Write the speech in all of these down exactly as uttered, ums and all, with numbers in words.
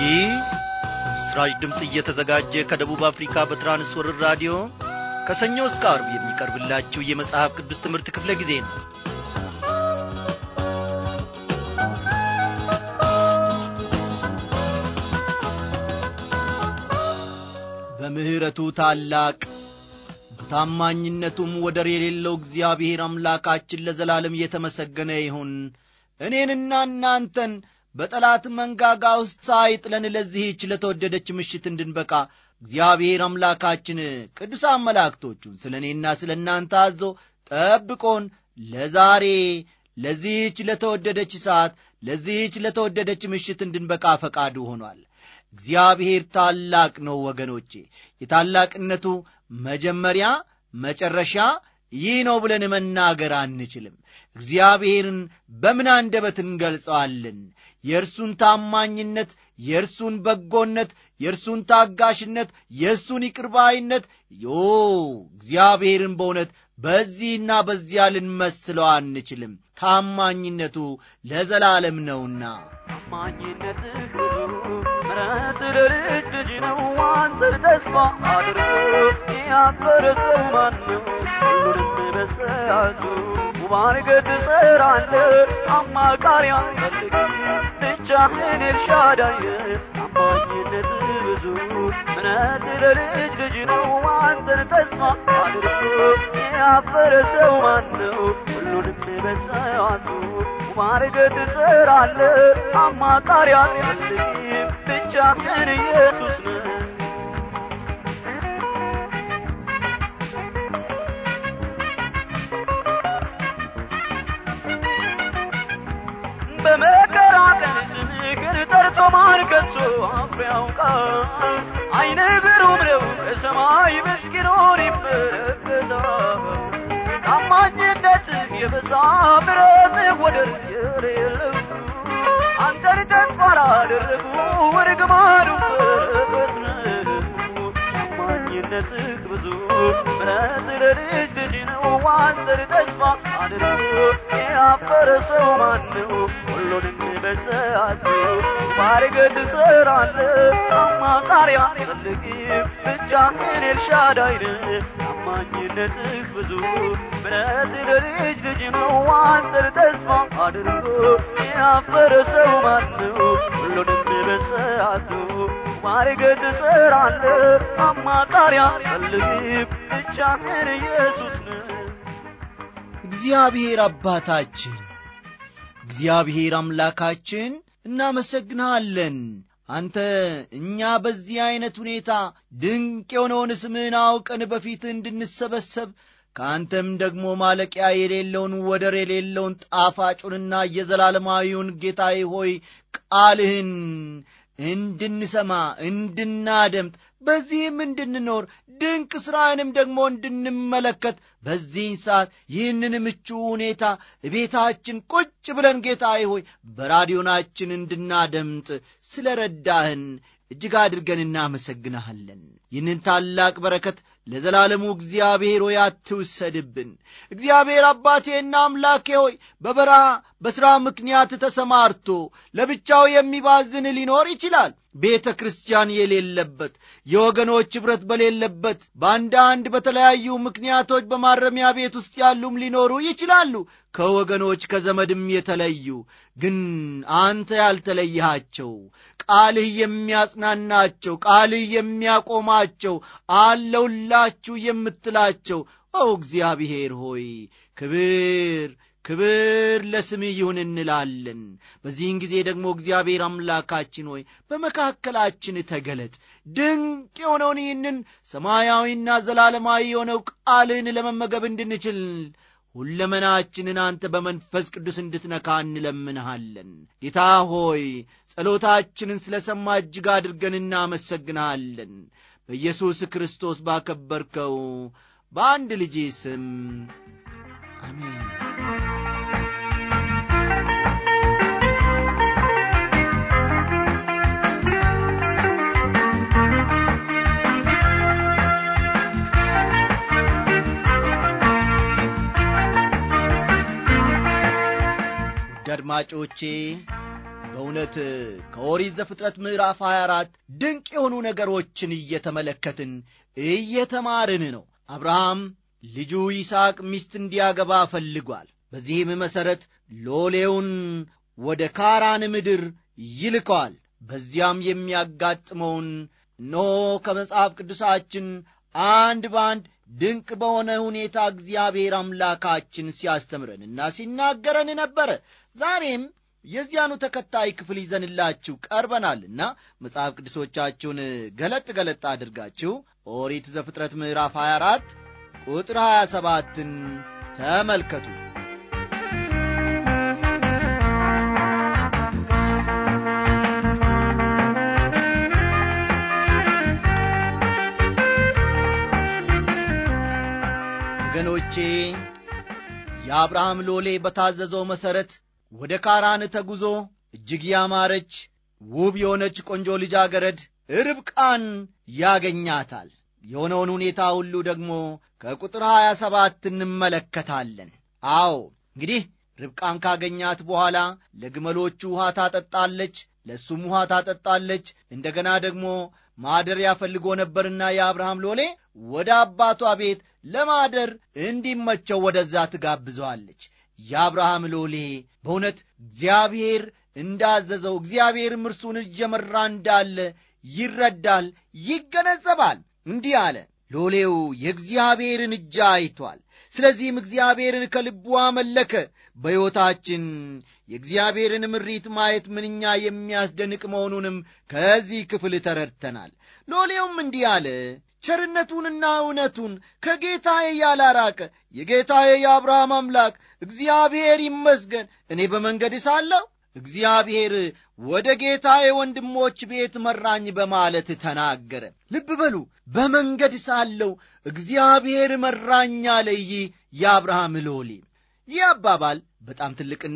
ይህ በምስራች ድምጽ እየተዘጋጀ ከደቡብ አፍሪካ በትራንስወርልድ ራዲዮ ከሰኞ እስከ ዓርብ የሚቀርብላችሁ የመጽሐፍ ቅዱስ ትምህርት ክፍለ ጊዜ ነው። በምህረቱ ታላቅ በታማኝነቱም ወደር የሌለው እግዚአብሔር አምላካችን ለዘላለም የተመሰገነ ይሁን። እኔንና እናንተን በጠላት መንጋጋ ውስጥ ሳይጥለን ለዚህች ለተወደደች ምሽት እንድንበቃ እግዚአብሔር አምላካችን ቅዱሳን መላእክቶቹን ስለኔና ስለናንተ አዞ ጠብቆን ለዛሬ ለዚህች ለተወደደች ሰዓት ለዚህች ለተወደደች ምሽት እንድንበቃ ፈቃዱ ሆኗል። እግዚአብሔር ታላቅ ነው ወገኖቼ። የታላቅነቱ መጀመሪያ መጨረሻ ይህ ነው ብለን መናገር አንችልም። እግዚአብሔርን በምን አንደበት እንገልጸዋለን? የእርሱን ታማኝነት፣ የእርሱን በጎነት፣ የእርሱን ታጋሽነት፣ የእርሱን ይቅርባይነት ዮ እግዚአብሔርን በእውነት በዚህና በዚያ ልንመስለው አንችልም። ታማኝነቱ ለዘላለም ነውና ታማኝነትህ ምሕረት ለልጅ ልጅ ነው። አንተን ተስፋ አድርጎ ያፈረ ሰው ማነው? ሁሉንም በሰዓቱ ሙባረክ ትሰራለህ። አማካሪ አትፈልግም ብቻህን ኤልሻዳይ። ታማኝነትህ ብዙ ምሕረት ለልጅ ልጅ ነው። አንተን ተስፋ አድርጎ ያፈረ ሰው ማነው? ሁሉንም በሰዓቱ ሙባረክ ትሰራለህ። አማካሪ አትፈልግም ብቻህን ኢየሱስ ነህ። በመከራ ቀን ስምህን ጠርቶ ማን ከቶ አፍሮ ያውቃል? ዓይንህ ብሩህ ነው በሰማይ ምስኪኑን ይመለከታል። ታማኝነትህ የበዛ ምሕረትህ ወደር የሌለው አንተን ተስፋ ላደረጉ እርግማኑ በረከት ነው። ታማኝነትህ ብዙ ምሕረትህ ለልጅ ልጅ ነው። አንተን ተስፋ አድርጎ ያፈረ ሰው ማነው? ሁሉንም በሰዓቱ ሙባረክ ትሰራለህ። አማካሪ አትፈልግም ብቻህን ኤልሻዳይ ነህ። ታማኝነትህ ብዙ ምሕረትህ ለልጅ ልጅ ነው። አንተን ተስፋ አድርጎ ያፈረ ሰው ማነው? ሁሉንም በሰዓቱ ሙባረክ ትሰራለህ። አማካሪ አትፈልግም ብቻህን ኢየሱስ ነህ። እግዚአብሔር አባታችን እግዚአብሔር አምላካችን እናመሰግናለን። አንተ እኛ በዚህ አይነት ሁኔታ ድንቅ የሆነውን ስምህን አውቀን በፊት እንድንሰበሰብ ከአንተም ደግሞ ማለቂያ የሌለውን ወደር የሌለውን ጣፋጩንና የዘላለማዊውን ጌታዬ ሆይ ቃልህን እንድንሰማ እንድናደምጥ በዚህም እንድንኖር ድንቅ ሥራንም ደግሞ እንድንመለከት በዚህን ሰዓት ይህንን ምቹ ሁኔታ ቤታችን ቁጭ ብለን ጌታዬ ሆይ በራዲዮናችን እንድናደምጥ ስለ ረዳህን እጅግ አድርገን እናመሰግንሃለን። ይህንን ታላቅ በረከት ለዘላለሙ እግዚአብሔር ሆይ አትውሰድብን። እግዚአብሔር አባቴና አምላኬ ሆይ በበረሃ በሥራ ምክንያት ተሰማርቶ ለብቻው የሚባዝን ሊኖር ይችላል። ቤተ ክርስቲያን የሌለበት የወገኖች ኅብረት በሌለበት በአንዳንድ በተለያዩ ምክንያቶች በማረሚያ ቤት ውስጥ ያሉም ሊኖሩ ይችላሉ። ከወገኖች ከዘመድም የተለዩ ግን አንተ ያልተለየሃቸው ቃልህ የሚያጽናናቸው ቃልህ የሚያቆማቸው አለውላችሁ የምትላቸው ኦ እግዚአብሔር ሆይ ክብር ክብር ለስምህ ይሁን እንላለን። በዚህን ጊዜ ደግሞ እግዚአብሔር አምላካችን ሆይ በመካከላችን ተገለጥ። ድንቅ የሆነውን ይህንን ሰማያዊና ዘላለማዊ የሆነው ቃልህን ለመመገብ እንድንችል ሁለመናችንን አንተ በመንፈስ ቅዱስ እንድትነካ እንለምንሃለን። ጌታ ሆይ ጸሎታችንን ስለ ሰማ እጅግ አድርገን እናመሰግንሃለን። በኢየሱስ ክርስቶስ ባከበርከው በአንድ ልጅ ስም አሜን። አድማጮቼ በእውነት ከኦሪት ዘፍጥረት ምዕራፍ ሃያ አራት ድንቅ የሆኑ ነገሮችን እየተመለከትን እየተማርን ነው። አብርሃም ልጁ ይስሐቅ ሚስት እንዲያገባ ፈልጓል። በዚህም መሠረት ሎሌውን ወደ ካራን ምድር ይልከዋል። በዚያም የሚያጋጥመውን ኖ ከመጽሐፍ ቅዱሳችን አንድ በአንድ ድንቅ በሆነ ሁኔታ እግዚአብሔር አምላካችን ሲያስተምረንና ሲናገረን ነበረ። ዛሬም የዚያኑ ተከታይ ክፍል ይዘንላችሁ ቀርበናልና መጽሐፍ ቅዱሶቻችሁን ገለጥ ገለጥ አድርጋችሁ ኦሪት ዘፍጥረት ምዕራፍ ሃያ አራት ቁጥር ሃያ ሰባትን ተመልከቱ። ወገኖቼ የአብርሃም ሎሌ በታዘዘው መሠረት ወደ ካራን ተጉዞ እጅግ ያማረች ውብ የሆነች ቆንጆ ልጃገረድ ርብቃን ያገኛታል። የሆነውን ሁኔታ ሁሉ ደግሞ ከቁጥር ሃያ ሰባት እንመለከታለን። አዎ እንግዲህ ርብቃን ካገኛት በኋላ ለግመሎቹ ውሃ ታጠጣለች፣ ለሱም ውሃ ታጠጣለች። እንደገና ደግሞ ማደሪያ ፈልጎ ነበርና የአብርሃም ሎሌ ወደ አባቷ ቤት ለማደር እንዲመቸው ወደዛ ትጋብዘዋለች። የአብርሃም ሎሌ በእውነት እግዚአብሔር እንዳዘዘው እግዚአብሔርም እርሱን እየመራ እንዳለ ይረዳል፣ ይገነዘባል። እንዲህ አለ። ሎሌው የእግዚአብሔርን እጅ አይቷል። ስለዚህም እግዚአብሔርን ከልቡ አመለከ። በሕይወታችን የእግዚአብሔርን ምሪት ማየት ምንኛ የሚያስደንቅ መሆኑንም ከዚህ ክፍል ተረድተናል። ሎሌውም እንዲህ አለ። ቸርነቱንና እውነቱን ከጌታዬ ያላራቀ የጌታዬ የአብርሃም አምላክ እግዚአብሔር ይመስገን። እኔ በመንገድ ሳለሁ እግዚአብሔር ወደ ጌታዬ ወንድሞች ቤት መራኝ በማለት ተናገረ። ልብ በሉ፣ በመንገድ ሳለሁ እግዚአብሔር መራኝ አለ የአብርሃም ሎሌ። ይህ አባባል በጣም ትልቅና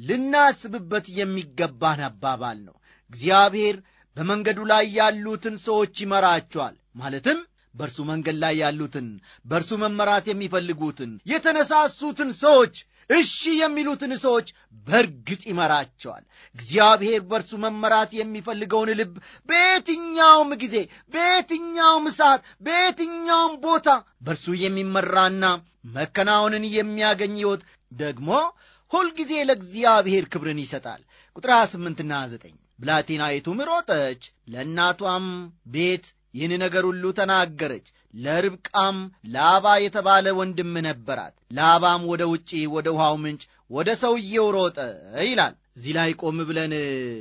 ልናስብበት የሚገባን አባባል ነው። እግዚአብሔር በመንገዱ ላይ ያሉትን ሰዎች ይመራቸዋል። ማለትም በእርሱ መንገድ ላይ ያሉትን፣ በእርሱ መመራት የሚፈልጉትን፣ የተነሳሱትን ሰዎች፣ እሺ የሚሉትን ሰዎች በርግጥ ይመራቸዋል። እግዚአብሔር በእርሱ መመራት የሚፈልገውን ልብ በየትኛውም ጊዜ፣ በየትኛውም ሰዓት፣ በየትኛውም ቦታ በእርሱ የሚመራና መከናወንን የሚያገኝ ሕይወት ደግሞ ሁልጊዜ ለእግዚአብሔር ክብርን ይሰጣል። ቁጥር ሃያ ስምንትና ዘጠኝ ብላቴናይቱም ሮጠች፣ ለእናቷም ቤት ይህን ነገር ሁሉ ተናገረች። ለርብቃም ላባ የተባለ ወንድም ነበራት። ላባም ወደ ውጪ ወደ ውሃው ምንጭ ወደ ሰውየው ሮጠ ይላል። እዚህ ላይ ቆም ብለን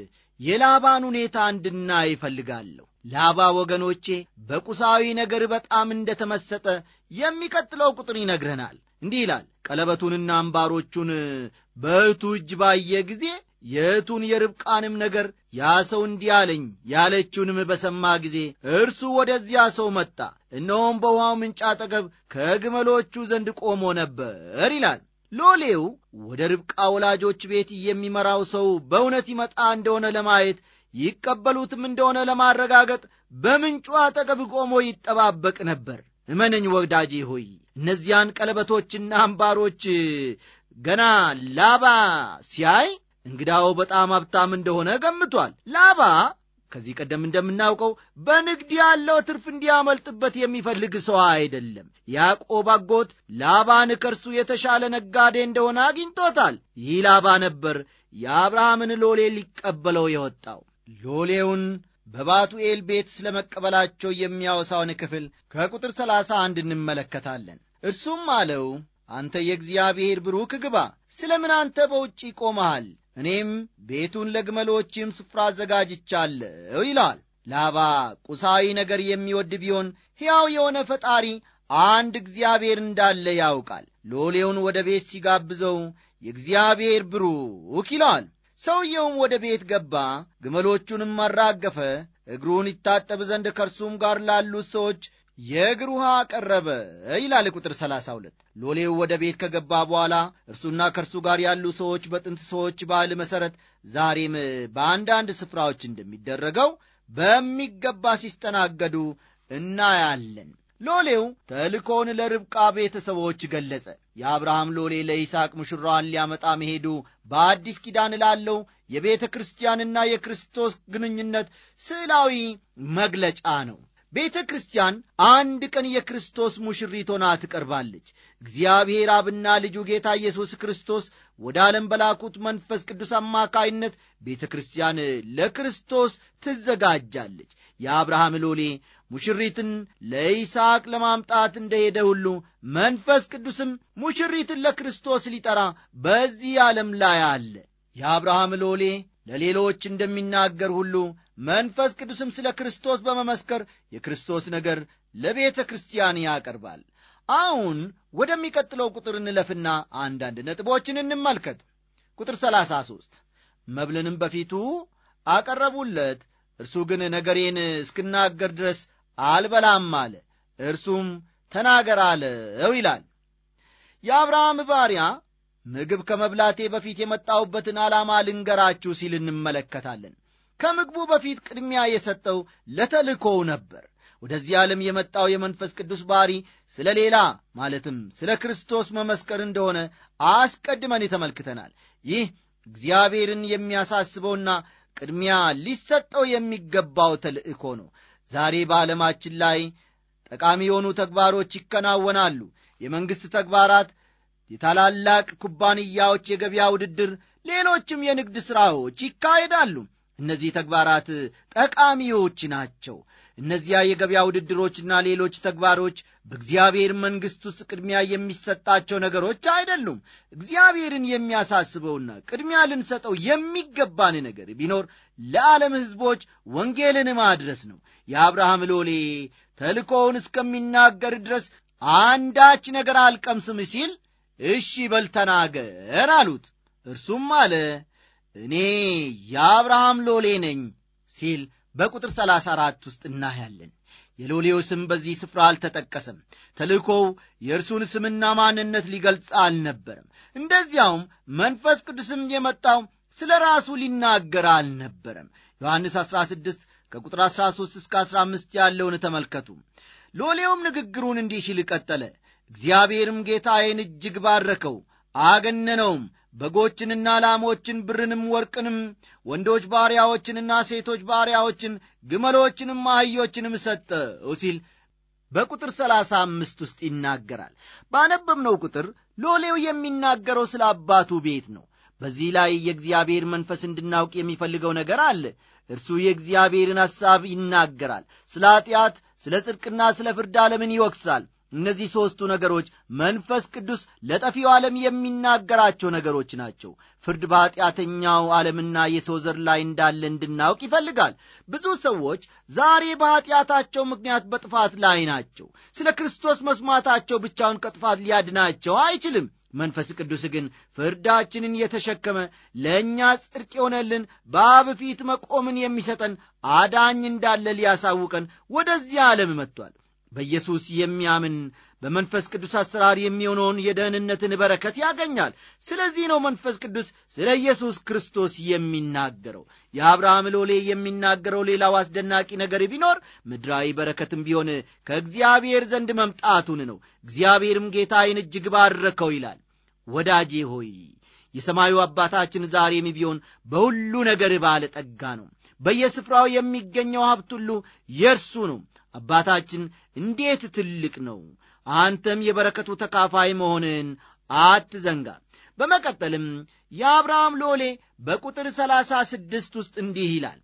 የላባን ሁኔታ እንድናይ እፈልጋለሁ። ላባ ወገኖቼ በቁሳዊ ነገር በጣም እንደተመሰጠ የሚቀጥለው ቁጥር ይነግረናል። እንዲህ ይላል። ቀለበቱንና አምባሮቹን በእህቱ እጅ ባየ ጊዜ የእህቱን የርብቃንም ነገር ያ ሰው እንዲህ አለኝ ያለችውንም በሰማ ጊዜ እርሱ ወደዚያ ሰው መጣ፣ እነሆም በውሃው ምንጭ አጠገብ ከግመሎቹ ዘንድ ቆሞ ነበር ይላል። ሎሌው ወደ ርብቃ ወላጆች ቤት የሚመራው ሰው በእውነት ይመጣ እንደሆነ ለማየት ይቀበሉትም እንደሆነ ለማረጋገጥ በምንጩ አጠገብ ቆሞ ይጠባበቅ ነበር። እመነኝ ወዳጄ ሆይ፣ እነዚያን ቀለበቶችና አምባሮች ገና ላባ ሲያይ እንግዳው በጣም ሀብታም እንደሆነ ገምቷል። ላባ ከዚህ ቀደም እንደምናውቀው በንግድ ያለው ትርፍ እንዲያመልጥበት የሚፈልግ ሰው አይደለም። ያዕቆብ አጎት ላባን ከእርሱ የተሻለ ነጋዴ እንደሆነ አግኝቶታል። ይህ ላባ ነበር የአብርሃምን ሎሌ ሊቀበለው የወጣው። ሎሌውን በባቱኤል ቤት ስለ መቀበላቸው የሚያወሳውን ክፍል ከቁጥር ሰላሳ አንድ እንመለከታለን። እርሱም አለው፣ አንተ የእግዚአብሔር ብሩክ ግባ፣ ስለ ምን አንተ በውጪ ቆመሃል? እኔም ቤቱን ለግመሎችም ስፍራ አዘጋጅቻለሁ ይላል። ላባ ቁሳዊ ነገር የሚወድ ቢሆን ሕያው የሆነ ፈጣሪ አንድ እግዚአብሔር እንዳለ ያውቃል። ሎሌውን ወደ ቤት ሲጋብዘው የእግዚአብሔር ብሩክ ይለዋል። ሰውየውም ወደ ቤት ገባ፣ ግመሎቹንም አራገፈ፣ እግሩን ይታጠብ ዘንድ ከእርሱም ጋር ላሉት ሰዎች የእግር ውሃ ቀረበ ይላል ቁጥር ሰላሳ ሁለት። ሎሌው ወደ ቤት ከገባ በኋላ እርሱና ከእርሱ ጋር ያሉ ሰዎች በጥንት ሰዎች ባህል መሠረት ዛሬም በአንዳንድ ስፍራዎች እንደሚደረገው በሚገባ ሲስተናገዱ እናያለን። ሎሌው ተልኮውን ለርብቃ ቤተሰቦች ገለጸ። የአብርሃም ሎሌ ለይስሐቅ ሙሽራዋን ሊያመጣ መሄዱ በአዲስ ኪዳን ላለው የቤተ ክርስቲያንና የክርስቶስ ግንኙነት ስዕላዊ መግለጫ ነው። ቤተ ክርስቲያን አንድ ቀን የክርስቶስ ሙሽሪት ሆና ትቀርባለች። እግዚአብሔር አብና ልጁ ጌታ ኢየሱስ ክርስቶስ ወደ ዓለም በላኩት መንፈስ ቅዱስ አማካይነት ቤተ ክርስቲያን ለክርስቶስ ትዘጋጃለች። የአብርሃም ሎሌ ሙሽሪትን ለይስሐቅ ለማምጣት እንደሄደ ሁሉ መንፈስ ቅዱስም ሙሽሪትን ለክርስቶስ ሊጠራ በዚህ ዓለም ላይ አለ። የአብርሃም ሎሌ ለሌሎች እንደሚናገር ሁሉ መንፈስ ቅዱስም ስለ ክርስቶስ በመመስከር የክርስቶስ ነገር ለቤተ ክርስቲያን ያቀርባል። አሁን ወደሚቀጥለው ቁጥር እንለፍና አንዳንድ ነጥቦችን እንመልከት። ቁጥር ሰላሳ ሦስት መብልንም በፊቱ አቀረቡለት፣ እርሱ ግን ነገሬን እስክናገር ድረስ አልበላም አለ። እርሱም ተናገር አለው ይላል። የአብርሃም ባሪያ ምግብ ከመብላቴ በፊት የመጣሁበትን ዓላማ ልንገራችሁ ሲል እንመለከታለን። ከምግቡ በፊት ቅድሚያ የሰጠው ለተልእኮው ነበር። ወደዚህ ዓለም የመጣው የመንፈስ ቅዱስ ባሪ ስለ ሌላ ማለትም ስለ ክርስቶስ መመስከር እንደሆነ አስቀድመን ተመልክተናል። ይህ እግዚአብሔርን የሚያሳስበውና ቅድሚያ ሊሰጠው የሚገባው ተልእኮ ነው። ዛሬ በዓለማችን ላይ ጠቃሚ የሆኑ ተግባሮች ይከናወናሉ። የመንግሥት ተግባራት፣ የታላላቅ ኩባንያዎች የገበያ ውድድር፣ ሌሎችም የንግድ ሥራዎች ይካሄዳሉ። እነዚህ ተግባራት ጠቃሚዎች ናቸው። እነዚያ የገበያ ውድድሮችና ሌሎች ተግባሮች በእግዚአብሔር መንግሥት ውስጥ ቅድሚያ የሚሰጣቸው ነገሮች አይደሉም። እግዚአብሔርን የሚያሳስበውና ቅድሚያ ልንሰጠው የሚገባን ነገር ቢኖር ለዓለም ሕዝቦች ወንጌልን ማድረስ ነው። የአብርሃም ሎሌ ተልኮውን እስከሚናገር ድረስ አንዳች ነገር አልቀምስም ሲል እሺ በል ተናገር አሉት። እርሱም አለ እኔ የአብርሃም ሎሌ ነኝ ሲል በቁጥር ሰላሳ አራት ውስጥ እናያለን። የሎሌው ስም በዚህ ስፍራ አልተጠቀሰም። ተልእኮው የእርሱን ስምና ማንነት ሊገልጽ አልነበረም። እንደዚያውም መንፈስ ቅዱስም የመጣው ስለ ራሱ ሊናገር አልነበረም። ዮሐንስ አስራ ስድስት ከቁጥር አስራ ሦስት እስከ አስራ አምስት ያለውን ተመልከቱ። ሎሌውም ንግግሩን እንዲህ ሲል ቀጠለ። እግዚአብሔርም ጌታዬን እጅግ ባረከው፣ አገነነውም፣ በጎችንና ላሞችን፣ ብርንም ወርቅንም፣ ወንዶች ባሪያዎችንና ሴቶች ባሪያዎችን፣ ግመሎችንም አህዮችንም ሰጠው ሲል በቁጥር ሰላሳ አምስት ውስጥ ይናገራል። ባነበብነው ቁጥር ሎሌው የሚናገረው ስለ አባቱ ቤት ነው። በዚህ ላይ የእግዚአብሔር መንፈስ እንድናውቅ የሚፈልገው ነገር አለ። እርሱ የእግዚአብሔርን ሐሳብ ይናገራል። ስለ ኃጢአት፣ ስለ ጽድቅና ስለ ፍርድ ዓለምን ይወቅሳል። እነዚህ ሦስቱ ነገሮች መንፈስ ቅዱስ ለጠፊው ዓለም የሚናገራቸው ነገሮች ናቸው። ፍርድ በኃጢአተኛው ዓለምና የሰው ዘር ላይ እንዳለ እንድናውቅ ይፈልጋል። ብዙ ሰዎች ዛሬ በኃጢአታቸው ምክንያት በጥፋት ላይ ናቸው። ስለ ክርስቶስ መስማታቸው ብቻውን ከጥፋት ሊያድናቸው አይችልም። መንፈስ ቅዱስ ግን ፍርዳችንን የተሸከመ ለእኛ ጽድቅ የሆነልን በአብ ፊት መቆምን የሚሰጠን አዳኝ እንዳለ ሊያሳውቀን ወደዚህ ዓለም መጥቷል። በኢየሱስ የሚያምን በመንፈስ ቅዱስ አሰራር የሚሆነውን የደህንነትን በረከት ያገኛል። ስለዚህ ነው መንፈስ ቅዱስ ስለ ኢየሱስ ክርስቶስ የሚናገረው። የአብርሃም ሎሌ የሚናገረው ሌላው አስደናቂ ነገር ቢኖር ምድራዊ በረከትም ቢሆን ከእግዚአብሔር ዘንድ መምጣቱን ነው። እግዚአብሔርም ጌታዬን እጅግ ባረከው ይላል። ወዳጄ ሆይ የሰማዩ አባታችን ዛሬም ቢሆን በሁሉ ነገር ባለጠጋ ነው። በየስፍራው የሚገኘው ሀብት ሁሉ የእርሱ ነው። አባታችን እንዴት ትልቅ ነው! አንተም የበረከቱ ተካፋይ መሆንን አትዘንጋ። በመቀጠልም የአብርሃም ሎሌ በቁጥር ሰላሳ ስድስት ውስጥ እንዲህ ይላል።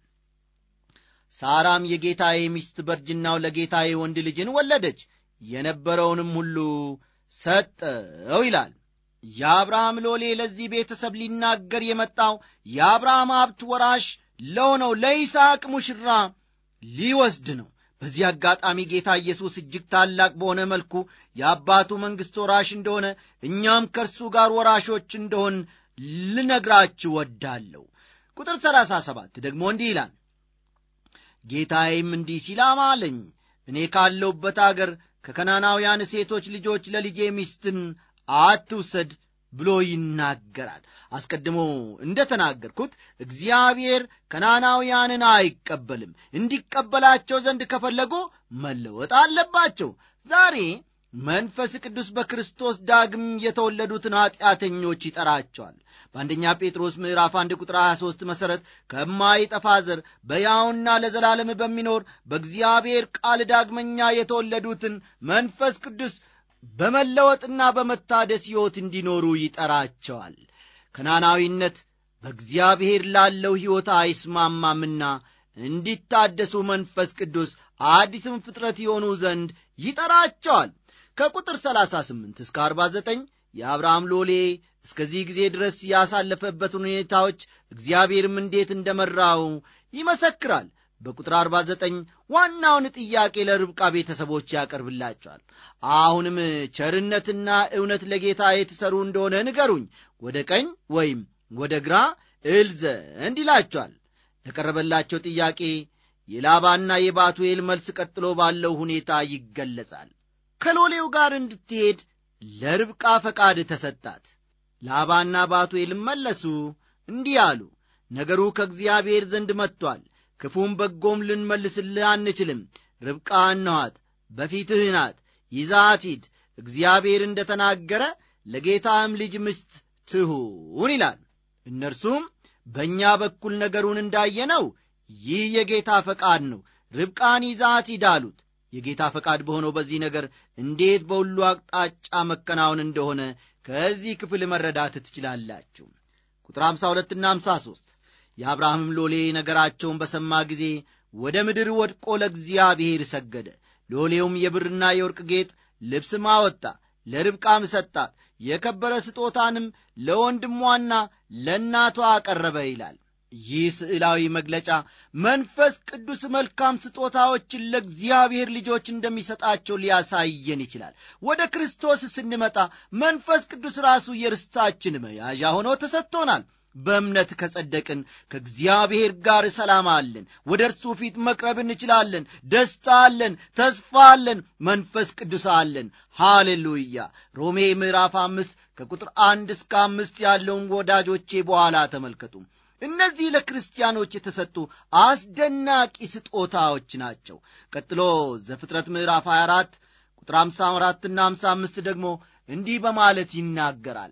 ሳራም የጌታዬ ሚስት በርጅናው ለጌታዬ ወንድ ልጅን ወለደች፣ የነበረውንም ሁሉ ሰጠው ይላል። የአብርሃም ሎሌ ለዚህ ቤተሰብ ሊናገር የመጣው የአብርሃም ሀብት ወራሽ ለሆነው ለይስሐቅ ሙሽራ ሊወስድ ነው። በዚህ አጋጣሚ ጌታ ኢየሱስ እጅግ ታላቅ በሆነ መልኩ የአባቱ መንግሥት ወራሽ እንደሆነ እኛም ከእርሱ ጋር ወራሾች እንደሆን ልነግራችሁ ወዳለሁ። ቁጥር ሰላሳ ሰባት ደግሞ እንዲህ ይላል። ጌታዬም እንዲህ ሲል አማለኝ፣ እኔ ካለሁበት አገር ከከናናውያን ሴቶች ልጆች ለልጄ ሚስትን አትውሰድ ብሎ ይናገራል። አስቀድሞ እንደተናገርኩት እግዚአብሔር ከናናውያንን አይቀበልም። እንዲቀበላቸው ዘንድ ከፈለጉ መለወጥ አለባቸው። ዛሬ መንፈስ ቅዱስ በክርስቶስ ዳግም የተወለዱትን ኃጢአተኞች ይጠራቸዋል። በአንደኛ ጴጥሮስ ምዕራፍ አንድ ቁጥር ሃያ ሦስት መሠረት ከማይጠፋ ዘር በያውና ለዘላለም በሚኖር በእግዚአብሔር ቃል ዳግመኛ የተወለዱትን መንፈስ ቅዱስ በመለወጥና በመታደስ ሕይወት እንዲኖሩ ይጠራቸዋል። ከናናዊነት በእግዚአብሔር ላለው ሕይወት አይስማማምና እንዲታደሱ መንፈስ ቅዱስ አዲስም ፍጥረት የሆኑ ዘንድ ይጠራቸዋል። ከቁጥር ሰላሳ ስምንት እስከ አርባ ዘጠኝ የአብርሃም ሎሌ እስከዚህ ጊዜ ድረስ ያሳለፈበትን ሁኔታዎች እግዚአብሔርም እንዴት እንደመራው ይመሰክራል። በቁጥር አርባ ዘጠኝ ዋናውን ጥያቄ ለርብቃ ቤተሰቦች ያቀርብላቸዋል። አሁንም ቸርነትና እውነት ለጌታ የተሰሩ እንደሆነ ንገሩኝ፣ ወደ ቀኝ ወይም ወደ ግራ እል ዘንድ ይላቸዋል። ለቀረበላቸው ጥያቄ የላባና የባቱኤል መልስ ቀጥሎ ባለው ሁኔታ ይገለጻል። ከሎሌው ጋር እንድትሄድ ለርብቃ ፈቃድ ተሰጣት። ላባና ባቱኤልም መለሱ እንዲህ አሉ፣ ነገሩ ከእግዚአብሔር ዘንድ መጥቷል። ክፉም በጎም ልንመልስልህ አንችልም። ርብቃ እነኋት፣ በፊትህ ናት፣ ይዛት ሂድ። እግዚአብሔር እንደ ተናገረ ለጌታም ልጅ ሚስት ትሁን ይላል። እነርሱም በእኛ በኩል ነገሩን እንዳየነው ይህ የጌታ ፈቃድ ነው፣ ርብቃን ይዛት ሂድ አሉት። የጌታ ፈቃድ በሆነው በዚህ ነገር እንዴት በሁሉ አቅጣጫ መከናወን እንደሆነ ከዚህ ክፍል መረዳት ትችላላችሁ። ቁጥር ሃምሳ ሁለትና ሃምሳ ሦስት የአብርሃምም ሎሌ ነገራቸውን በሰማ ጊዜ ወደ ምድር ወድቆ ለእግዚአብሔር ሰገደ። ሎሌውም የብርና የወርቅ ጌጥ ልብስም አወጣ፣ ለርብቃም ሰጣት። የከበረ ስጦታንም ለወንድሟና ለእናቷ አቀረበ ይላል። ይህ ስዕላዊ መግለጫ መንፈስ ቅዱስ መልካም ስጦታዎችን ለእግዚአብሔር ልጆች እንደሚሰጣቸው ሊያሳየን ይችላል። ወደ ክርስቶስ ስንመጣ መንፈስ ቅዱስ ራሱ የርስታችን መያዣ ሆኖ ተሰጥቶናል። በእምነት ከጸደቅን ከእግዚአብሔር ጋር ሰላም አለን፣ ወደ እርሱ ፊት መቅረብ እንችላለን፣ ደስታ አለን፣ ተስፋ አለን፣ መንፈስ ቅዱስ አለን። ሃሌሉያ። ሮሜ ምዕራፍ አምስት ከቁጥር አንድ እስከ አምስት ያለውን ወዳጆቼ በኋላ ተመልከቱ። እነዚህ ለክርስቲያኖች የተሰጡ አስደናቂ ስጦታዎች ናቸው። ቀጥሎ ዘፍጥረት ምዕራፍ ሃያ አራት ቁጥር ሃምሳ አራት እና ሃምሳ አምስት ደግሞ እንዲህ በማለት ይናገራል።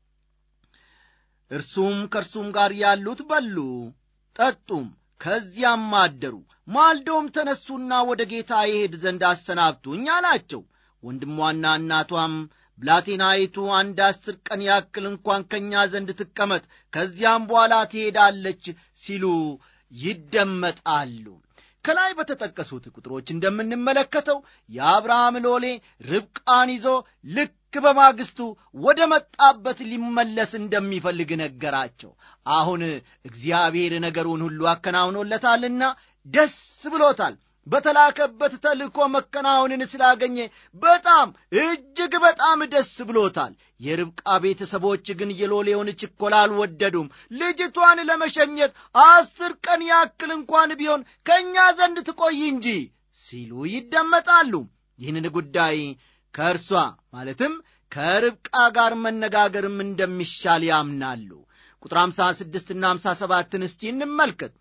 እርሱም ከእርሱም ጋር ያሉት በሉ ጠጡም፣ ከዚያም አደሩ። ማልዶም ተነሱና ወደ ጌታ ይሄድ ዘንድ አሰናብቱኝ አላቸው። ወንድሟና እናቷም ብላቴናይቱ አንድ አስር ቀን ያክል እንኳን ከእኛ ዘንድ ትቀመጥ፣ ከዚያም በኋላ ትሄዳለች ሲሉ ይደመጣሉ። ከላይ በተጠቀሱት ቁጥሮች እንደምንመለከተው የአብርሃም ሎሌ ርብቃን ይዞ ልክ በማግስቱ ወደ መጣበት ሊመለስ እንደሚፈልግ ነገራቸው። አሁን እግዚአብሔር ነገሩን ሁሉ አከናውኖለታልና ደስ ብሎታል። በተላከበት ተልእኮ መከናወንን ስላገኘ በጣም እጅግ በጣም ደስ ብሎታል። የርብቃ ቤተሰቦች ግን የሎሌውን ችኮላ አልወደዱም። ልጅቷን ለመሸኘት አስር ቀን ያክል እንኳን ቢሆን ከእኛ ዘንድ ትቆይ እንጂ ሲሉ ይደመጣሉ። ይህንን ጉዳይ ከእርሷ ማለትም ከርብቃ ጋር መነጋገርም እንደሚሻል ያምናሉ። ቁጥር ሃምሳ ስድስትና ሃምሳ ሰባትን እስቲ እንመልከት።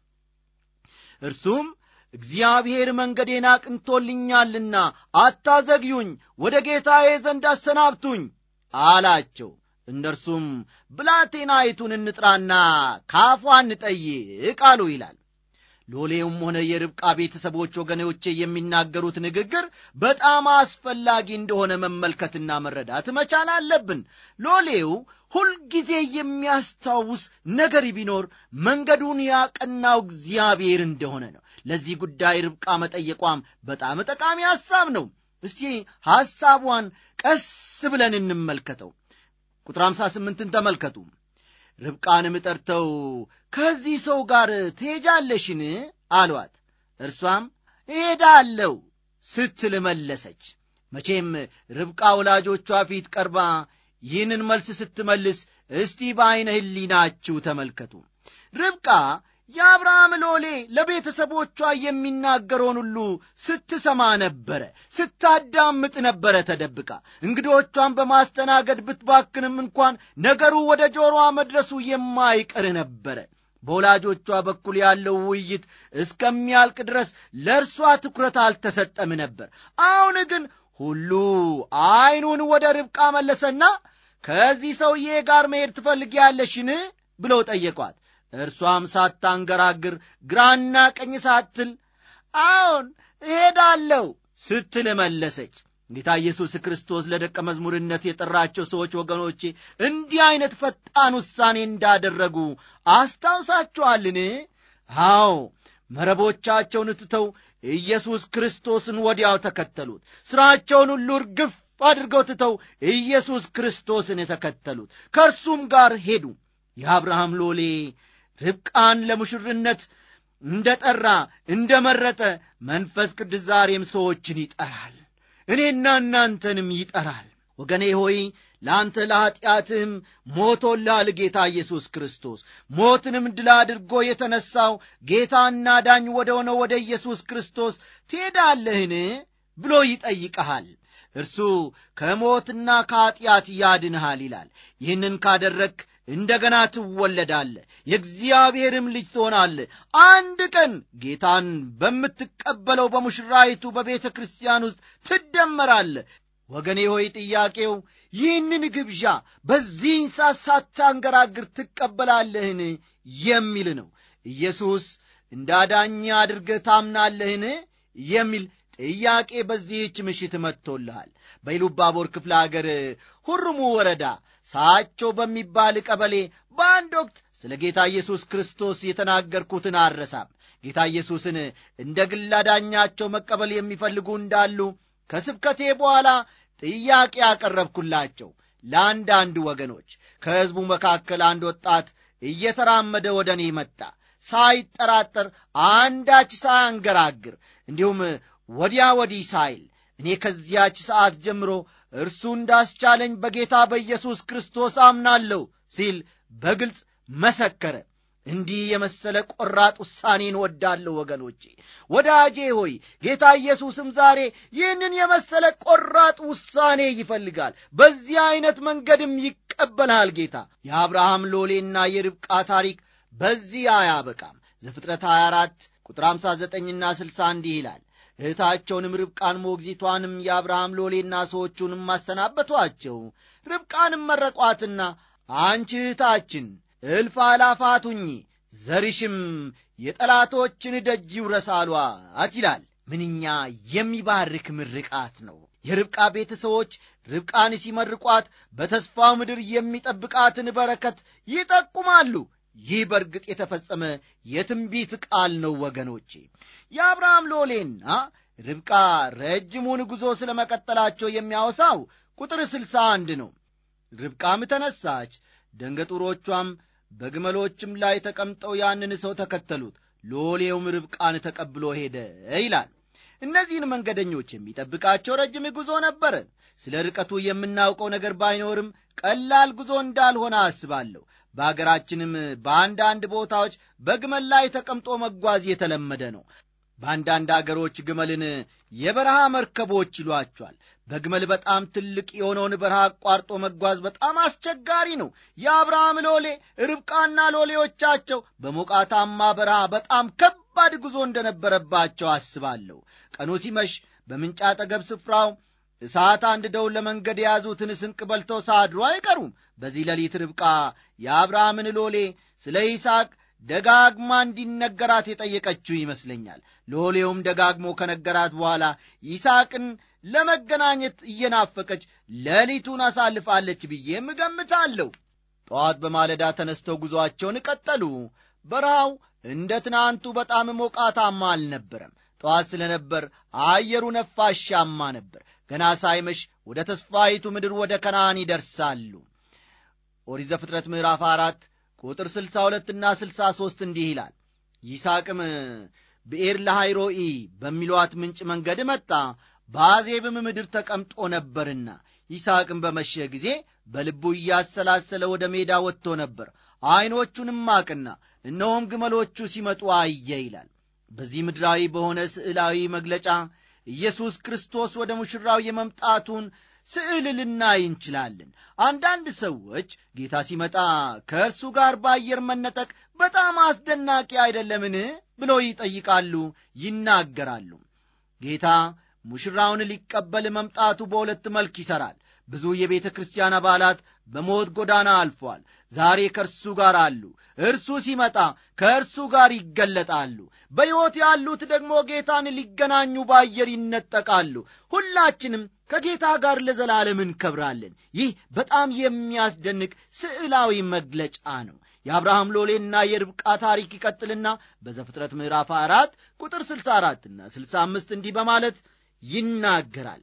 እርሱም እግዚአብሔር መንገዴን አቅንቶልኛልና አታዘግዩኝ፣ ወደ ጌታዬ ዘንድ አሰናብቱኝ አላቸው። እነርሱም ብላቴናይቱን እንጥራና ካፏ እንጠይቅ አሉ ይላል። ሎሌውም ሆነ የርብቃ ቤተሰቦች ወገኖቼ የሚናገሩት ንግግር በጣም አስፈላጊ እንደሆነ መመልከትና መረዳት መቻል አለብን። ሎሌው ሁልጊዜ የሚያስታውስ ነገር ቢኖር መንገዱን ያቀናው እግዚአብሔር እንደሆነ ነው። ለዚህ ጉዳይ ርብቃ መጠየቋም በጣም ጠቃሚ ሐሳብ ነው። እስቲ ሐሳቧን ቀስ ብለን እንመልከተው። ቁጥር ሃምሳ ስምንትን ተመልከቱ። ርብቃንም ጠርተው ከዚህ ሰው ጋር ትሄጃለሽን አሏት። እርሷም እሄዳለሁ ስትል መለሰች። መቼም ርብቃ ወላጆቿ ፊት ቀርባ ይህንን መልስ ስትመልስ እስቲ በዓይነ ሕሊናችሁ ተመልከቱ። ርብቃ የአብርሃም ሎሌ ለቤተሰቦቿ የሚናገረውን ሁሉ ስትሰማ ነበረ፣ ስታዳምጥ ነበረ ተደብቃ። እንግዶቿን በማስተናገድ ብትባክንም እንኳን ነገሩ ወደ ጆሮዋ መድረሱ የማይቀር ነበረ። በወላጆቿ በኩል ያለው ውይይት እስከሚያልቅ ድረስ ለእርሷ ትኩረት አልተሰጠም ነበር። አሁን ግን ሁሉ አይኑን ወደ ርብቃ መለሰና ከዚህ ሰውዬ ጋር መሄድ ትፈልጊያለሽን ብለው ጠየቋት። እርሷም ሳታንገራግር ግራና ቀኝ ሳትል አዎን እሄዳለሁ ስትል መለሰች። ጌታ ኢየሱስ ክርስቶስ ለደቀ መዝሙርነት የጠራቸው ሰዎች ወገኖቼ እንዲህ አይነት ፈጣን ውሳኔ እንዳደረጉ አስታውሳችኋልን? አዎ፣ መረቦቻቸውን ትተው ኢየሱስ ክርስቶስን ወዲያው ተከተሉት። ሥራቸውን ሁሉ እርግፍ አድርገው ትተው ኢየሱስ ክርስቶስን ተከተሉት፣ ከእርሱም ጋር ሄዱ። የአብርሃም ሎሌ ርብቃን ለሙሽርነት እንደ ጠራ እንደ መረጠ መንፈስ ቅዱስ ዛሬም ሰዎችን ይጠራል፣ እኔና እናንተንም ይጠራል። ወገኔ ሆይ ለአንተ ለኀጢአትህም ሞቶልሃል ጌታ ኢየሱስ ክርስቶስ። ሞትንም ድል አድርጎ የተነሣው ጌታና ዳኝ ወደ ሆነው ወደ ኢየሱስ ክርስቶስ ትሄዳለህን ብሎ ይጠይቀሃል። እርሱ ከሞትና ከኀጢአት ያድንሃል ይላል። ይህንን ካደረግ እንደገና ትወለዳለህ፣ የእግዚአብሔርም ልጅ ትሆናለህ። አንድ ቀን ጌታን በምትቀበለው በሙሽራይቱ በቤተ ክርስቲያን ውስጥ ትደመራለህ። ወገኔ ሆይ ጥያቄው ይህንን ግብዣ በዚህ ሰዓት ሳታንገራግር ትቀበላለህን የሚል ነው። ኢየሱስ እንዳዳኝ አድርገህ ታምናለህን የሚል ጥያቄ በዚህች ምሽት መጥቶልሃል። በኢሉባቦር ክፍለ አገር ሁሩሙ ወረዳ ሳቾ በሚባል ቀበሌ በአንድ ወቅት ስለ ጌታ ኢየሱስ ክርስቶስ የተናገርኩትን አልረሳም። ጌታ ኢየሱስን እንደ ግል አዳኛቸው መቀበል የሚፈልጉ እንዳሉ ከስብከቴ በኋላ ጥያቄ ያቀረብኩላቸው ለአንዳንድ ወገኖች። ከሕዝቡ መካከል አንድ ወጣት እየተራመደ ወደ እኔ መጣ። ሳይጠራጠር፣ አንዳች ሳያንገራግር፣ እንዲሁም ወዲያ ወዲህ ሳይል እኔ ከዚያች ሰዓት ጀምሮ እርሱ እንዳስቻለኝ በጌታ በኢየሱስ ክርስቶስ አምናለሁ ሲል በግልጽ መሰከረ። እንዲህ የመሰለ ቆራጥ ውሳኔን ወዳለሁ ወገኖቼ። ወዳጄ ሆይ ጌታ ኢየሱስም ዛሬ ይህንን የመሰለ ቆራጥ ውሳኔ ይፈልጋል። በዚህ አይነት መንገድም ይቀበላል ጌታ። የአብርሃም ሎሌና የርብቃ ታሪክ በዚህ አያበቃም። ዘፍጥረት ሃያ አራት ቁጥር ሃምሳ ዘጠኝና ስልሳ እንዲህ ይላል፣ እህታቸውንም ርብቃን ሞግዚቷንም የአብርሃም ሎሌና ሰዎቹንም ማሰናበቷቸው። ርብቃንም መረቋትና አንቺ እህታችን እልፍ አላፋት ሁኚ፣ ዘርሽም የጠላቶችን ደጅ ይውረስ አሏት ይላል። ምንኛ የሚባርክ ምርቃት ነው! የርብቃ ቤተሰቦች ርብቃን ሲመርቋት በተስፋው ምድር የሚጠብቃትን በረከት ይጠቁማሉ። ይህ በርግጥ የተፈጸመ የትንቢት ቃል ነው ወገኖቼ። የአብርሃም ሎሌና ርብቃ ረጅሙን ጉዞ ስለ መቀጠላቸው የሚያወሳው ቁጥር ስልሳ አንድ ነው። ርብቃም ተነሳች፣ ደንገጡሮቿም በግመሎችም ላይ ተቀምጠው ያንን ሰው ተከተሉት፣ ሎሌውም ርብቃን ተቀብሎ ሄደ ይላል። እነዚህን መንገደኞች የሚጠብቃቸው ረጅም ጉዞ ነበረ። ስለ ርቀቱ የምናውቀው ነገር ባይኖርም ቀላል ጉዞ እንዳልሆነ አስባለሁ። በአገራችንም በአንዳንድ ቦታዎች በግመል ላይ ተቀምጦ መጓዝ የተለመደ ነው። በአንዳንድ አገሮች ግመልን የበረሃ መርከቦች ይሏቸዋል። በግመል በጣም ትልቅ የሆነውን በረሃ አቋርጦ መጓዝ በጣም አስቸጋሪ ነው። የአብርሃም ሎሌ ርብቃና ሎሌዎቻቸው በሞቃታማ በረሃ በጣም ከባድ ጉዞ እንደነበረባቸው አስባለሁ። ቀኑ ሲመሽ በምንጭ አጠገብ ስፍራው እሳት አንድደው ለመንገድ የያዙትን ስንቅ በልተው ሳድሩ አይቀሩም። በዚህ ሌሊት ርብቃ የአብርሃምን ሎሌ ስለ ይስሐቅ ደጋግማ እንዲነገራት የጠየቀችው ይመስለኛል። ሎሌውም ደጋግሞ ከነገራት በኋላ ይስሐቅን ለመገናኘት እየናፈቀች ሌሊቱን አሳልፋለች ብዬም እገምታለሁ። ጠዋት በማለዳ ተነስተው ጉዞአቸውን ቀጠሉ። በረሃው እንደ ትናንቱ በጣም ሞቃታማ አልነበረም። ጠዋት ስለነበር አየሩ ነፋሻማ ነበር። ገና ሳይመሽ ወደ ተስፋይቱ ምድር ወደ ከነዓን ይደርሳሉ። ኦሪት ዘፍጥረት ምዕራፍ አራት ቁጥር ስልሳ ሁለትና ስልሳ ሦስት እንዲህ ይላል፣ ይስሐቅም ብኤር ለሃይሮኢ በሚሏት ምንጭ መንገድ መጣ፣ በአዜብም ምድር ተቀምጦ ነበርና። ይስሐቅም በመሸ ጊዜ በልቡ እያሰላሰለ ወደ ሜዳ ወጥቶ ነበር። ዐይኖቹንም አቅና፣ እነሆም ግመሎቹ ሲመጡ አየ ይላል። በዚህ ምድራዊ በሆነ ስዕላዊ መግለጫ ኢየሱስ ክርስቶስ ወደ ሙሽራው የመምጣቱን ስዕል ልናይ እንችላለን። አንዳንድ ሰዎች ጌታ ሲመጣ ከእርሱ ጋር በአየር መነጠቅ በጣም አስደናቂ አይደለምን ብለው ይጠይቃሉ፣ ይናገራሉ። ጌታ ሙሽራውን ሊቀበል መምጣቱ በሁለት መልክ ይሠራል። ብዙ የቤተ ክርስቲያን አባላት በሞት ጎዳና አልፈዋል። ዛሬ ከእርሱ ጋር አሉ። እርሱ ሲመጣ ከእርሱ ጋር ይገለጣሉ። በሕይወት ያሉት ደግሞ ጌታን ሊገናኙ በአየር ይነጠቃሉ። ሁላችንም ከጌታ ጋር ለዘላለም እንከብራለን። ይህ በጣም የሚያስደንቅ ስዕላዊ መግለጫ ነው። የአብርሃም ሎሌና የርብቃ ታሪክ ይቀጥልና በዘፍጥረት ምዕራፍ አራት ቁጥር ስልሳ አራት እና ስልሳ አምስት እንዲህ በማለት ይናገራል።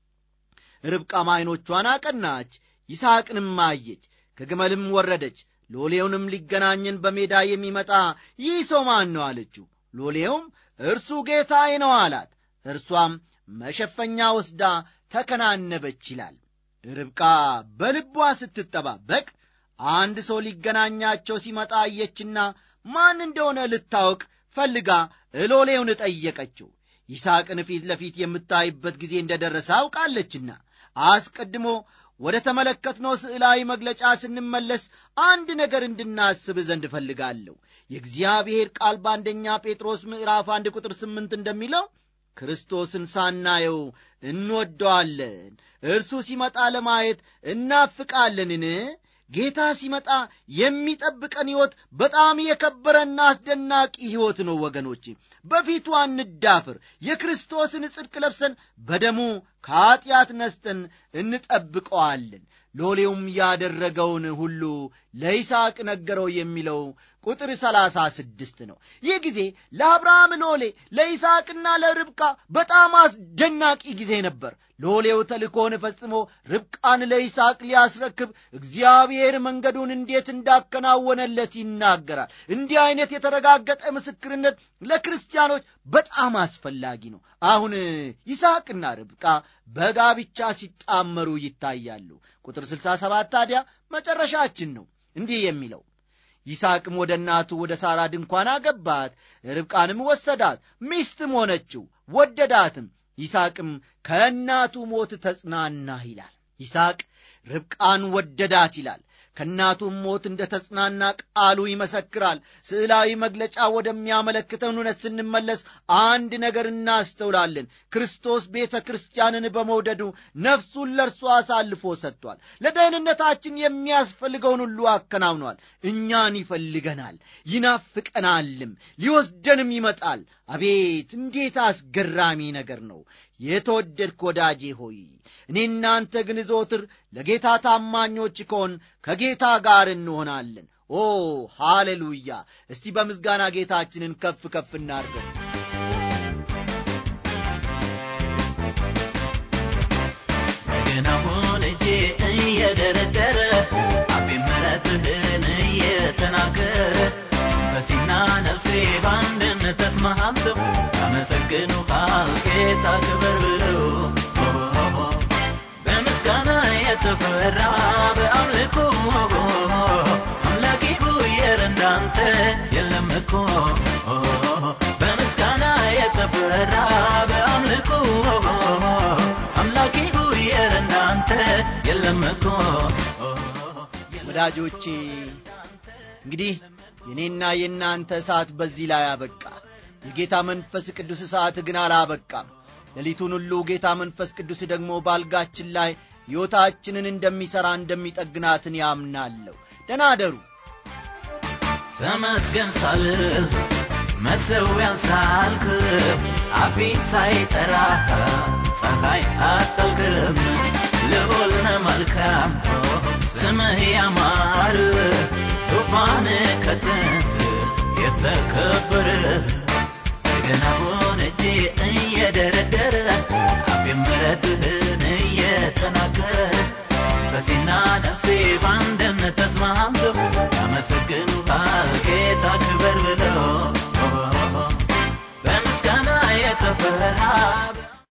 ርብቃም ዓይኖቿን አቀናች፣ ይስሐቅንም አየች፣ ከግመልም ወረደች። ሎሌውንም ሊገናኘን በሜዳ የሚመጣ ይህ ሰው ማን ነው አለችው። ሎሌውም እርሱ ጌታዬ ነው አላት። እርሷም መሸፈኛ ወስዳ ተከናነበች ይላል። ርብቃ በልቧ ስትጠባበቅ አንድ ሰው ሊገናኛቸው ሲመጣ አየችና ማን እንደሆነ ልታውቅ ፈልጋ ሎሌውን ጠየቀችው። ይስሐቅን ፊት ለፊት የምታይበት ጊዜ እንደደረሰ አውቃለችና አስቀድሞ ወደ ተመለከትነው ስዕላዊ መግለጫ ስንመለስ አንድ ነገር እንድናስብ ዘንድ ፈልጋለሁ። የእግዚአብሔር ቃል በአንደኛ ጴጥሮስ ምዕራፍ አንድ ቁጥር ስምንት እንደሚለው ክርስቶስን ሳናየው እንወደዋለን፣ እርሱ ሲመጣ ለማየት እናፍቃለንን? ጌታ ሲመጣ የሚጠብቀን ሕይወት በጣም የከበረና አስደናቂ ሕይወት ነው ወገኖች። በፊቱ አንዳፍር። የክርስቶስን ጽድቅ ለብሰን በደሙ ከኃጢአት ነስተን እንጠብቀዋለን። ሎሌውም ያደረገውን ሁሉ ለይስሐቅ ነገረው የሚለው ቁጥር ሰላሳ ስድስት ነው። ይህ ጊዜ ለአብርሃም ሎሌ፣ ለይስሐቅና ለርብቃ በጣም አስደናቂ ጊዜ ነበር። ሎሌው ተልኮን ፈጽሞ ርብቃን ለይስሐቅ ሊያስረክብ እግዚአብሔር መንገዱን እንዴት እንዳከናወነለት ይናገራል። እንዲህ አይነት የተረጋገጠ ምስክርነት ለክርስቲያኖች በጣም አስፈላጊ ነው። አሁን ይስሐቅና ርብቃ በጋብቻ ሲጣመሩ ይታያሉ። ቁጥር ስልሳ ሰባት ታዲያ መጨረሻችን ነው እንዲህ የሚለው ይስሐቅም ወደ እናቱ ወደ ሳራ ድንኳን አገባት፣ ርብቃንም ወሰዳት፣ ሚስትም ሆነችው፣ ወደዳትም። ይስሐቅም ከእናቱ ሞት ተጽናና ይላል። ይስሐቅ ርብቃን ወደዳት ይላል። ከእናቱም ሞት እንደ ተጽናና ቃሉ ይመሰክራል። ስዕላዊ መግለጫ ወደሚያመለክተን እውነት ስንመለስ አንድ ነገር እናስተውላለን። ክርስቶስ ቤተ ክርስቲያንን በመውደዱ ነፍሱን ለእርሱ አሳልፎ ሰጥቷል። ለደህንነታችን የሚያስፈልገውን ሁሉ አከናውኗል። እኛን ይፈልገናል፣ ይናፍቀናልም፣ ሊወስደንም ይመጣል። አቤት እንዴት አስገራሚ ነገር ነው! የተወደድክ ወዳጄ ሆይ እኔና አንተ ግን ዘወትር ለጌታ ታማኞች ከሆን ከጌታ ጋር እንሆናለን። ኦ ሃሌሉያ! እስቲ በምስጋና ጌታችንን ከፍ ከፍ እናድርገው። ገና ሆነቼ እየደረደረ አቤ ምሕረትህን እየተናገረ በሲና ነፍሴ ባንድነት ተስማምተው ያመሰግኑሃል ጌታ ክበር ብለው በምስጋና የተፈራ በአምልኮ አምላኬ ጉየር እንዳንተ የለም እኮ በምስጋና የተፈራ በአምልኮ አምላኬ ጉየር እንዳንተ የለም እኮ። ወዳጆቼ እንግዲህ የኔና የናንተ ሰዓት በዚህ ላይ አበቃ። የጌታ መንፈስ ቅዱስ ሰዓት ግን አላበቃም። ሌሊቱን ሁሉ ጌታ መንፈስ ቅዱስ ደግሞ ባልጋችን ላይ ሕይወታችንን እንደሚሠራ እንደሚጠግናትን ያምናለሁ። ደህና አደሩ። ተመስገን ሳልል መሠዊያን ሳልክፍ አፌን ሳይጠራ ፀሐይ አጠልቅም። ልዑል ነህ መልካም ስምህ ያማረ ዙፋን ከጥንት የተከበረ ገና ሆነቼ እየደረደረ አቤ ምሕረትህን እየተናገረ በሲና ነፍሴ ባንድነት ተስማምተው ያመሰግኑ